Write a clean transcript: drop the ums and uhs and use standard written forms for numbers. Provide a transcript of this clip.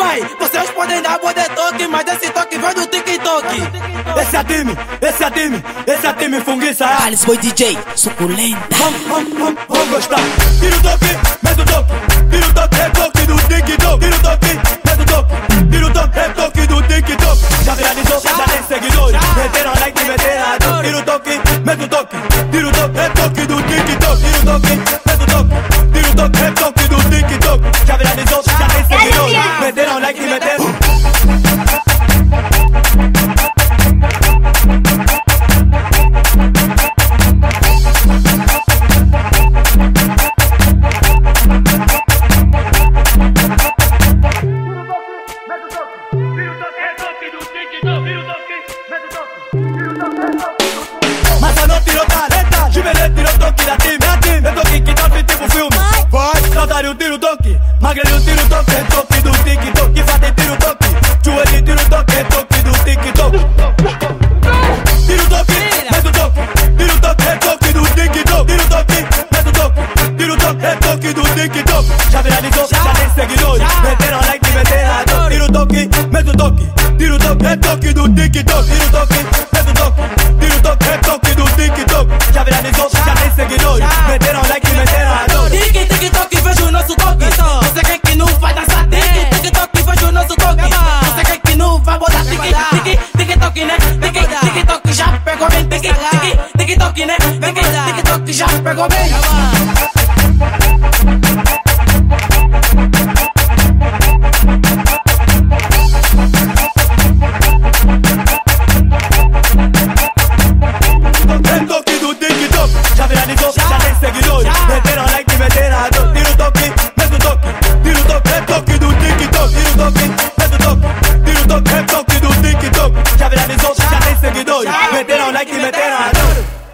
Ai, vocês podem dar poder toque, mas esse toque vem do TikTok. Esse é time funguiça. Alice Boy DJ, suculenta. Vamos gostar. Tira o toque, mete o toque. Tira o toque, é toque do TikTok. Tira o toque, mete o toque. Tira o toque, é toque do TikTok. Já viralizou, já tem seguidores. Meteram like, meteram a dor. Tira o toque, mete o toque. Tira o toque, é toque do TikTok. Tira o toque, mete o toque. Tira o toque, é toque do TikTok. Já viralizou, já tem seguidores. Meteram like, meteram. Mas eu não tiro talenta, Juvenil tira o toque da time. É toque que tá tipo filme. Vai, Saudário tira o toque, Magrelinho tira o toque, é toque do TikTok. Que fazem tira o toque, Joelho tira o toque, é toque do TikTok. Tira o toque, mete o toque. Tira o toque, é toque do TikTok. Tira o toque, mete o toque. Tira o toque, é toque do TikTok. Já viralizou, já tem seguidores. Meteram like, meteram a dor. Tira o toque, mete o toque. Tira o toque, é toque do TikTok. Tira o toque, mete o toque. Tira o toque, é toque do TikTok. Já viralizou, já tem seguidores. Meteram like, meteram a dor. TikTok, vejo o nosso toque. Você quer que não vai dançar? TikTok, vejo o nosso toque. Você quer que não vai botar TikTok, né? TikTok já pegou bem. TikTok, né? TikTok já pegou bem. É toque do TikTok. Já viralizou, já tem seguidores. Meteram like, meteram a dor. Tira o toque, mete o toque. Tira o toque, é toque do TikTok. Tira o toque, mete o toque. Tira o toque, é toque do TikTok. Já viralizou,